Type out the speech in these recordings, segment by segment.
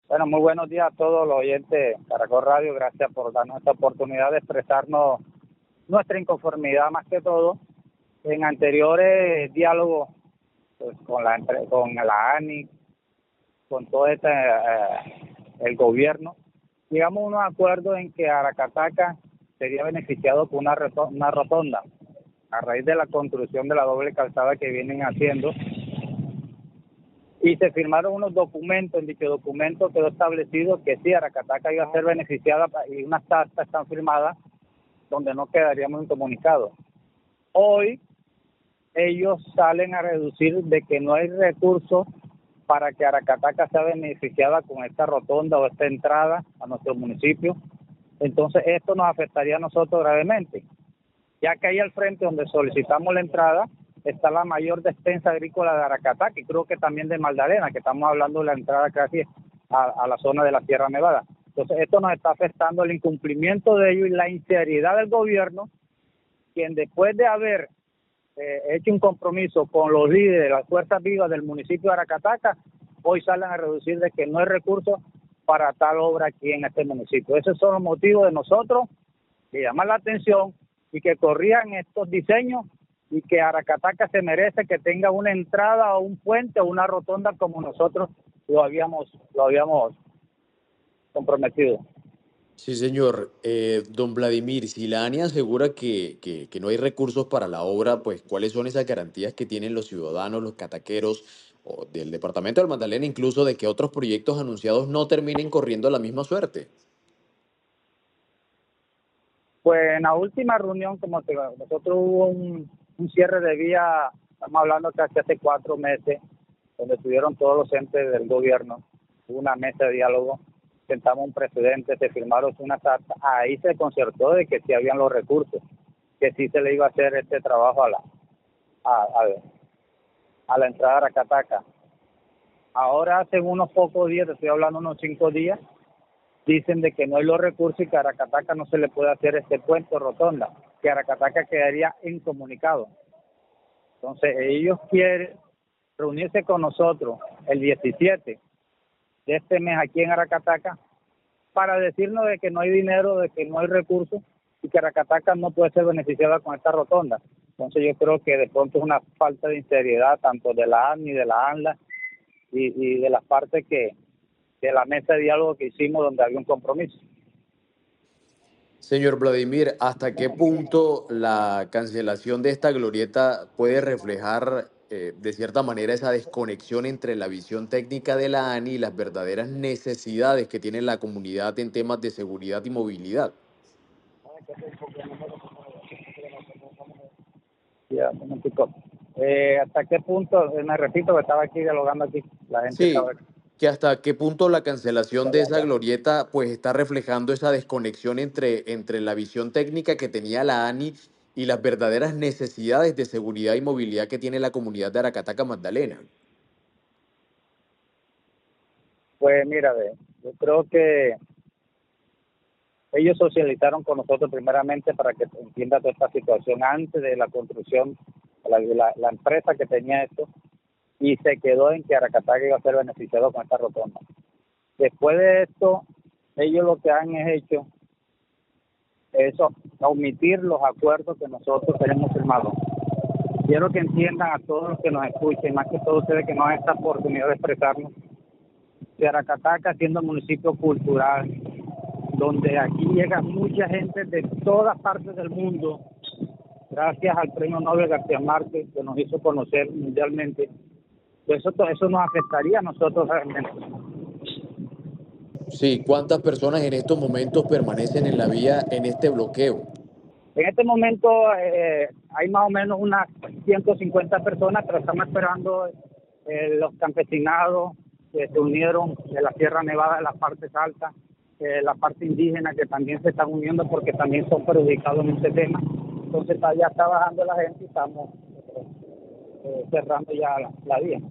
Bueno, muy buenos días a todos los oyentes de Caracol Radio. Gracias por darnos esta oportunidad de expresarnos nuestra inconformidad más que todo. En anteriores diálogos pues, con la ANI, con todo el gobierno, llegamos a unos acuerdos en que Aracataca sería beneficiado con una rotonda a raíz de la construcción de la doble calzada que vienen haciendo. Y se firmaron unos documentos. En dicho documento quedó establecido que sí, Aracataca iba a ser beneficiada y unas tasas están firmadas donde no quedaríamos incomunicados. Hoy ellos salen a reducir de que no hay recursos para que Aracataca sea beneficiada con esta rotonda o esta entrada a nuestro municipio. Entonces esto nos afectaría a nosotros gravemente, ya que ahí al frente donde solicitamos la entrada está la mayor despensa agrícola de Aracataca y creo que también de Magdalena, que estamos hablando de la entrada casi a la zona de la Sierra Nevada. Entonces esto nos está afectando el incumplimiento de ellos y la inseguridad del gobierno, quien después de haber hecho un compromiso con los líderes de las fuerzas vivas del municipio de Aracataca, hoy salen a reducir de que no hay recursos para tal obra aquí en este municipio. Esos son los motivos de nosotros de llamar la atención y que corrían estos diseños y que Aracataca se merece que tenga una entrada o un puente o una rotonda como nosotros lo habíamos comprometido. Sí, señor. Don Vladimir, si la ANI asegura que no hay recursos para la obra, pues ¿cuáles son esas garantías que tienen los ciudadanos, los cataqueros o del departamento del Magdalena, incluso de que otros proyectos anunciados no terminen corriendo la misma suerte? Pues en la última reunión, nosotros hubo un cierre de vía, estamos hablando casi hace 4 meses, donde estuvieron todos los entes del gobierno, hubo una mesa de diálogo, sentamos un precedente, se firmaron unas actas, ahí se concertó de que sí habían los recursos, que sí se le iba a hacer este trabajo a, a la entrada de Aracataca. Ahora, hace unos pocos días, te estoy hablando unos 5 días, dicen de que no hay los recursos y que a Aracataca no se le puede hacer este puente o rotonda, que Aracataca quedaría incomunicado. Entonces ellos quieren reunirse con nosotros el 17 de este mes aquí en Aracataca para decirnos de que no hay dinero, de que no hay recursos y que Aracataca no puede ser beneficiada con esta rotonda. Entonces yo creo que de pronto es una falta de sinceridad tanto de la ANI, de la ANLA y de las partes que de la mesa de diálogo que hicimos donde había un compromiso. Señor Vladimir, ¿hasta qué punto la cancelación de esta glorieta puede reflejar de cierta manera esa desconexión entre la visión técnica de la ANI y las verdaderas necesidades que tiene la comunidad en temas de seguridad y movilidad? Ya, un momentico. ¿Hasta qué punto? Me repito que estaba aquí dialogando aquí. La gente estaba... Sí, que hasta qué punto la cancelación de esa glorieta pues está reflejando esa desconexión entre la visión técnica que tenía la ANI y las verdaderas necesidades de seguridad y movilidad que tiene la comunidad de Aracataca Magdalena. Pues mira, yo creo que ellos socializaron con nosotros primeramente para que entienda toda esta situación antes de la construcción, la empresa que tenía esto, y se quedó en que Aracataca iba a ser beneficiado con esta rotonda. Después de esto, ellos lo que han hecho es omitir los acuerdos que nosotros tenemos firmados. Quiero que entiendan a todos los que nos escuchen, más que todo ustedes que nos dan esta oportunidad de expresarnos, que Aracataca, siendo un municipio cultural, donde aquí llega mucha gente de todas partes del mundo, gracias al premio Nobel García Márquez, que nos hizo conocer mundialmente, pues eso nos afectaría a nosotros realmente. Sí, ¿cuántas personas en estos momentos permanecen en la vía en este bloqueo? En este momento hay más o menos unas 150 personas, pero estamos esperando los campesinados que se unieron de la Sierra Nevada, de las partes altas, la parte indígena que también se están uniendo porque también son perjudicados en este tema. Entonces ya está bajando la gente y estamos cerrando ya la vía.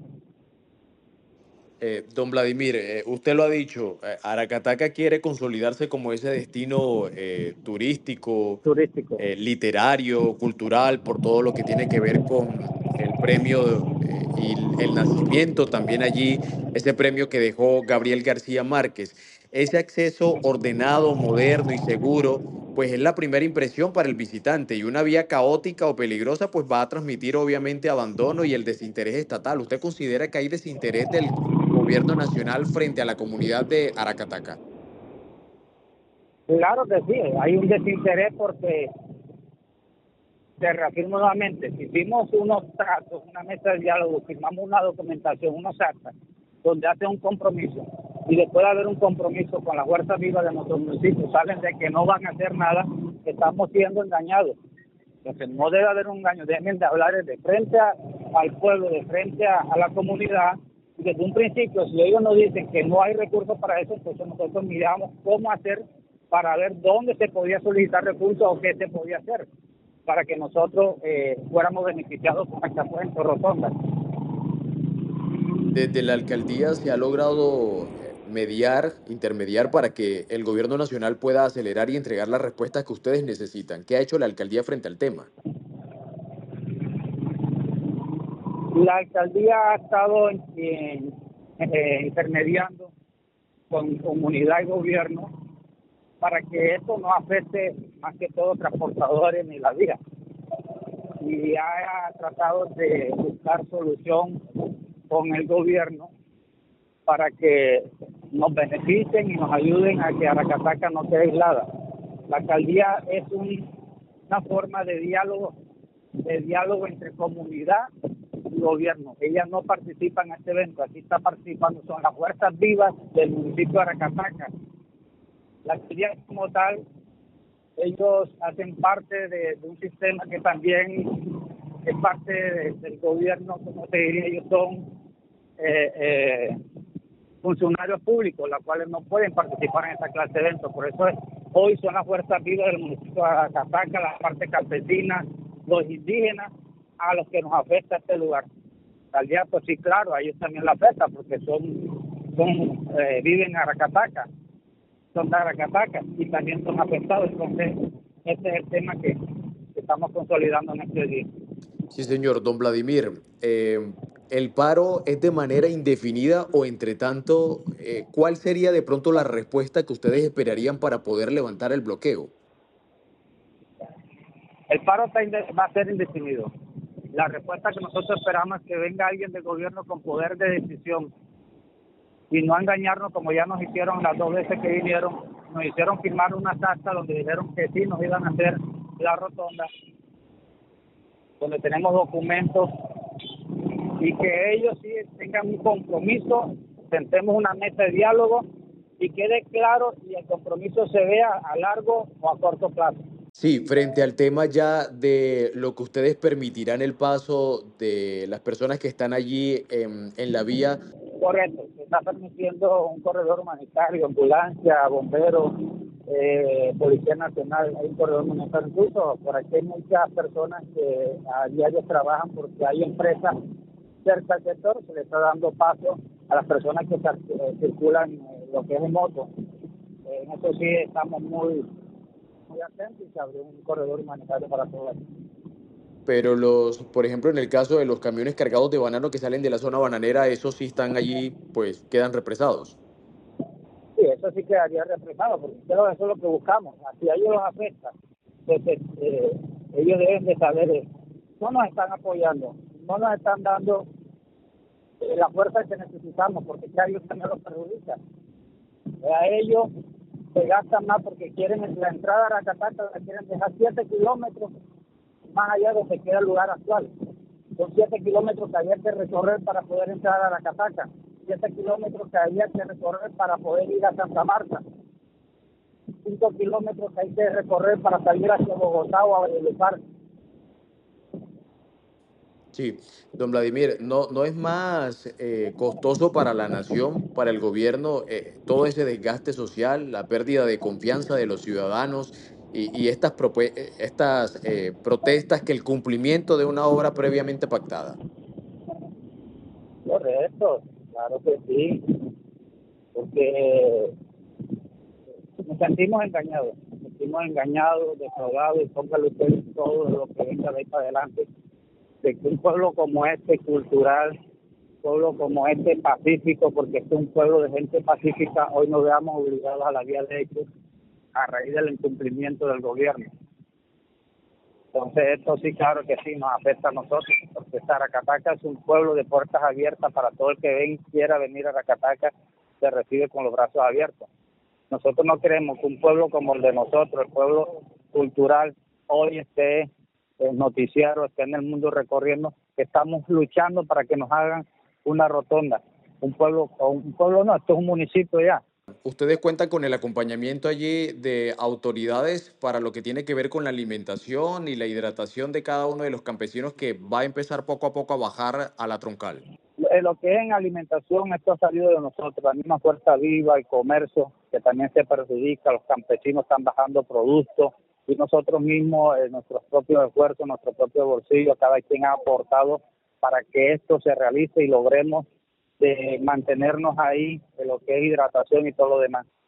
Don Vladimir, usted lo ha dicho, Aracataca quiere consolidarse como ese destino turístico, Turístico. literario, cultural, por todo lo que tiene que ver el premio y el nacimiento también allí, ese premio que dejó Gabriel García Márquez. Ese acceso ordenado, moderno y seguro, pues es la primera impresión para el visitante, y una vía caótica o peligrosa pues va a transmitir obviamente abandono y el desinterés estatal. ¿Usted considera que hay desinterés del gobierno nacional frente a la comunidad de Aracataca? Claro que sí, hay un desinterés porque, te reafirmo nuevamente, si hicimos unos tratos, una mesa de diálogo, firmamos una documentación, unos actas, donde hace un compromiso, y después de haber un compromiso con las fuerzas vivas de nuestro municipio, salen de que no van a hacer nada, estamos siendo engañados. Entonces no debe haber un engaño, deben de hablar de frente al pueblo, de frente a la comunidad. Y desde un principio, si ellos nos dicen que no hay recursos para eso, entonces nosotros miramos cómo hacer para ver dónde se podía solicitar recursos o qué se podía hacer para que nosotros fuéramos beneficiados con esta fuente rotonda. Desde la alcaldía se ha logrado mediar, intermediar para que el gobierno nacional pueda acelerar y entregar las respuestas que ustedes necesitan. ¿Qué ha hecho la alcaldía frente al tema? La alcaldía ha estado intermediando con comunidad y gobierno para que esto no afecte más que todo transportadores ni la vía. Y ha tratado de buscar solución con el gobierno para que nos beneficien y nos ayuden a que Aracataca no quede aislada. La alcaldía es una forma de diálogo entre comunidad y gobierno. Ellas no participan en este evento, aquí está participando, son las fuerzas vivas del municipio de Aracataca. La alcaldía como tal, ellos hacen parte de un sistema que también es parte del gobierno, como te diría, ellos son funcionarios públicos, los cuales no pueden participar en esta clase de eventos. Por eso hoy son las fuerzas vivas del municipio de Aracataca, la parte campesina, los indígenas, a los que nos afecta este lugar. Al día, pues sí, claro, a ellos también la afecta porque viven en Aracataca, son de Aracataca y también son afectados. Entonces, este es el tema que estamos consolidando en este día. Sí, señor. Don Vladimir, ¿el paro es de manera indefinida o entre tanto, cuál sería de pronto la respuesta que ustedes esperarían para poder levantar el bloqueo? El paro va a ser indefinido. La respuesta que nosotros esperamos es que venga alguien del gobierno con poder de decisión y no engañarnos como ya nos hicieron las dos veces que vinieron. Nos hicieron firmar una acta donde dijeron que sí nos iban a hacer la rotonda, donde tenemos documentos, y que ellos sí tengan un compromiso, sentemos una mesa de diálogo y quede claro y el compromiso se vea a largo o a corto plazo. Sí, frente al tema ya de lo que ustedes permitirán el paso de las personas que están allí en la vía. Correcto, se está permitiendo un corredor humanitario, ambulancia, bomberos, Policía Nacional, hay un corredor humanitario. Incluso por aquí hay muchas personas que a diario trabajan porque hay empresas cerca del sector, se le está dando paso a las personas que circulan lo que es en moto. En eso sí estamos muy atentos y se abrió un corredor humanitario para todos. Pero por ejemplo, en el caso de los camiones cargados de banano que salen de la zona bananera, esos sí están allí, pues quedan represados. Sí, eso sí quedaría represado, porque eso es lo que buscamos. Si a ellos los afecta, entonces ellos deben de saber, no nos están apoyando, no nos están dando la fuerza que necesitamos, porque a ellos también los perjudica. A ellos se gastan más porque quieren la entrada a Aracataca, la quieren dejar 7 kilómetros más allá de donde queda el lugar actual. Son 7 kilómetros que había que recorrer para poder entrar a Aracataca, 7 kilómetros que había que recorrer para poder ir a Santa Marta, 5 kilómetros que hay que recorrer para salir hacia Bogotá o a Valledupar. Sí, don Vladimir, ¿no es más costoso para la nación, para el gobierno, todo ese desgaste social, la pérdida de confianza de los ciudadanos y estas protestas que el cumplimiento de una obra previamente pactada? Correcto, claro que sí, porque nos sentimos engañados, defraudados, y póngale usted todo lo que venga de ahí para adelante, que un pueblo como este, cultural, pueblo como este, pacífico, porque este es un pueblo de gente pacífica, hoy nos veamos obligados a la vía de hecho a raíz del incumplimiento del gobierno. Entonces esto sí, claro que sí, nos afecta a nosotros, porque Aracataca es un pueblo de puertas abiertas para todo el que quiera venir a Aracataca, se recibe con los brazos abiertos. Nosotros no queremos que un pueblo como el de nosotros, el pueblo cultural, hoy esté en noticiero, esté en el mundo recorriendo, que estamos luchando para que nos hagan una rotonda. Un pueblo no, esto es un municipio ya. ¿Ustedes cuentan con el acompañamiento allí de autoridades para lo que tiene que ver con la alimentación y la hidratación de cada uno de los campesinos que va a empezar poco a poco a bajar a la troncal? Lo que es en alimentación, esto ha salido de nosotros, la misma Fuerza Viva, el comercio, que también se perjudica, los campesinos están bajando productos, y nosotros mismos, nuestros propios esfuerzos, nuestro propio bolsillo, cada quien ha aportado para que esto se realice y logremos mantenernos ahí, de lo que es hidratación y todo lo demás.